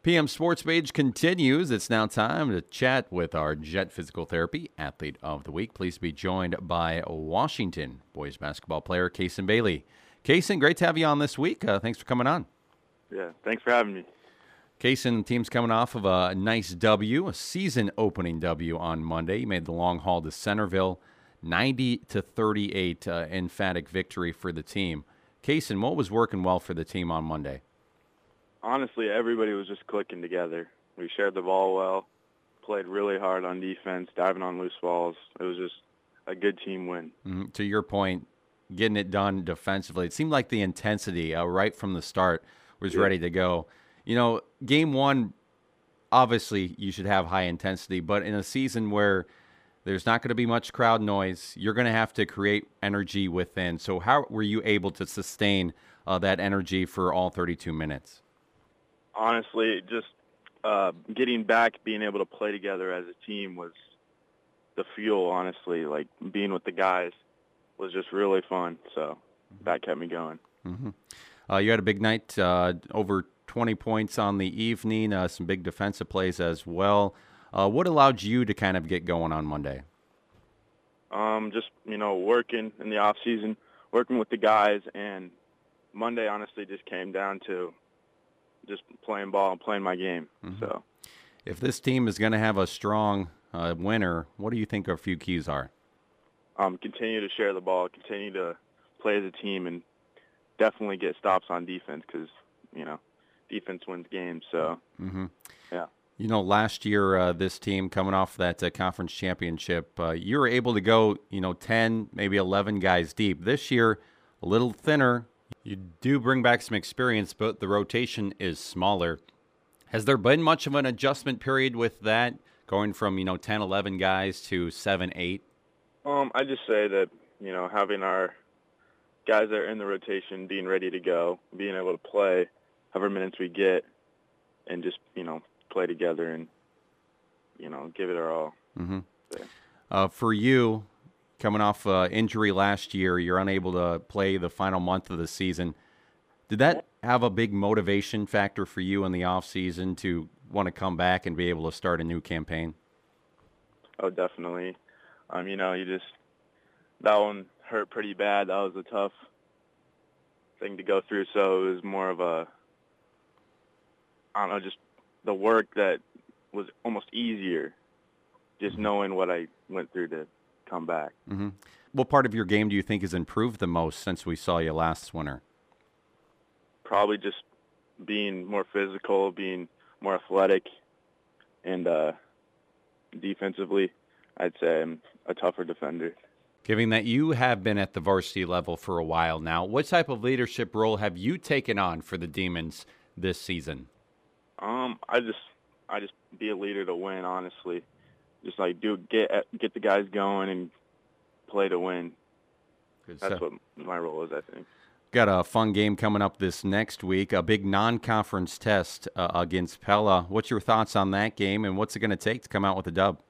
PM Sports Page continues. It's now time to chat with our Jet Physical Therapy Athlete of the Week. Pleased to be joined by Washington boys basketball player Kason Bailey. Kason, great to have you on this week. Thanks for coming on. Yeah, thanks for having me. Kason, the team's coming off of a nice W, a season-opening W on Monday. You made the long haul to Centerville, 90-38 emphatic victory for the team. Kason, what was working well for the team on Monday? Honestly, everybody was just clicking together. We shared the ball well, played really hard on defense, diving on loose balls. It was just a good team win. Mm-hmm. To your point, getting it done defensively, it seemed like the intensity right from the start was ready to go. You know, game one, obviously you should have high intensity, but in a season where there's not going to be much crowd noise, you're going to have to create energy within. So how were you able to sustain that energy for all 32 minutes? Honestly, just getting back, being able to play together as a team was the fuel, honestly. Like, being with the guys was just really fun, so that kept me going. Mm-hmm. You had a big night, over 20 points on the evening, some big defensive plays as well. What allowed you to kind of get going on Monday? Just, working in the off season, working with the guys, and Monday honestly just came down to just playing ball and playing my game. Mm-hmm. So, if this team is going to have a strong winner, what do you think a few keys are? Continue to share the ball, continue to play as a team, and definitely get stops on defense because, defense wins games. So, yeah. You know, last year, this team coming off that conference championship, you were able to go, 10, maybe 11 guys deep. This year, a little thinner. You do bring back some experience, but the rotation is smaller. Has there been much of an adjustment period with that, going from, 10, 11 guys to 7, 8? I just say that, having our guys that are in the rotation being ready to go, being able to play however minutes we get, and just, play together and, give it our all. Mm-hmm. So. For you, coming off injury last year, you're unable to play the final month of the season. Did that have a big motivation factor for you in the offseason to want to come back and be able to start a new campaign? Oh, definitely. That one hurt pretty bad. That was a tough thing to go through. So it was more of just the work that was almost easier, just knowing what I went through to come back. Mm-hmm. What part of your game do you think has improved the most since we saw you last winter? Probably just being more physical, being more athletic, and defensively, I'd say I'm a tougher defender. Given that you have been at the varsity level for a while now, what type of leadership role have you taken on for the Demons this season? I just be a leader to win, honestly. Just like get the guys going and play to win. That's what my role is, I think. Got a fun game coming up this next week, a big non-conference test against Pella. What's your thoughts on that game, and what's it going to take to come out with a dub?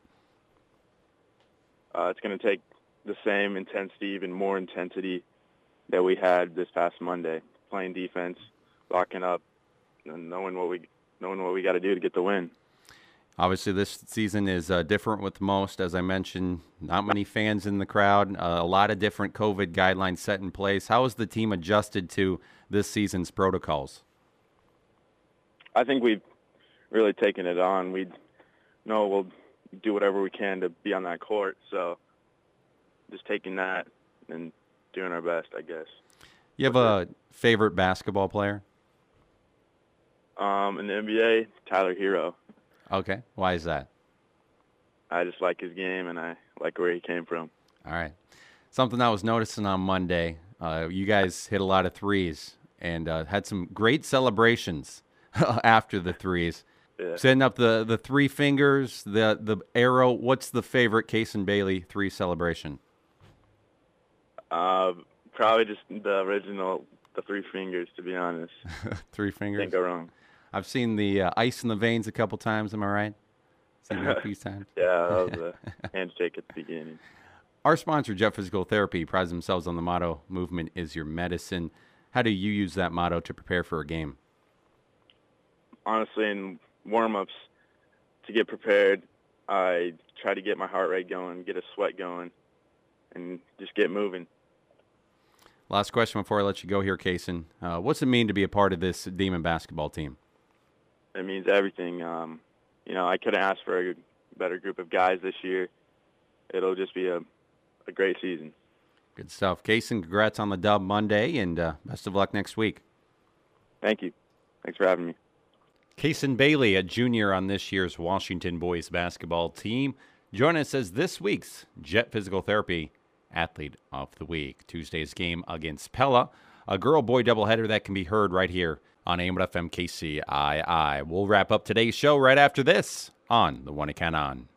It's going to take the same intensity, even more intensity that we had this past Monday, playing defense, locking up, and knowing what we got to do to get the win. Obviously, this season is different with most. As I mentioned, not many fans in the crowd, a lot of different COVID guidelines set in place. How has the team adjusted to this season's protocols? I think we've really taken it on. We know we'll do whatever we can to be on that court, so just taking that and doing our best, I guess. You have a favorite basketball player? In the NBA, Tyler Hero. Okay. Why is that? I just like his game, and I like where he came from. All right. Something I was noticing on Monday, you guys hit a lot of threes and had some great celebrations after the threes. Yeah. Setting up the three fingers, the arrow. What's the favorite Kason Bailey three celebration? Probably just the original, the three fingers, to be honest. Three fingers? Can't go wrong. I've seen the ice in the veins a couple times. Am I right? Seen that a few times. Yeah, that was a handshake at the beginning. Our sponsor, Jet Physical Therapy, prides themselves on the motto, "Movement is your medicine." How do you use that motto to prepare for a game? honestly, in warm-ups to get prepared, I try to get my heart rate going, get a sweat going, and just get moving. Last question before I let you go here, Kaysen. What's it mean to be a part of this Demon basketball team? It means everything. I couldn't ask for a better group of guys this year. It'll just be a great season. Good stuff. Kaysen, congrats on the dub Monday, and best of luck next week. Thank you. Thanks for having me. Kaysen Bailey, a junior on this year's Washington boys basketball team, join us as this week's Jet Physical Therapy Athlete of the Week. Tuesday's game against Pella, a girl-boy doubleheader that can be heard right here on AM/FM KCII. We'll wrap up today's show right after this on The One It Can On.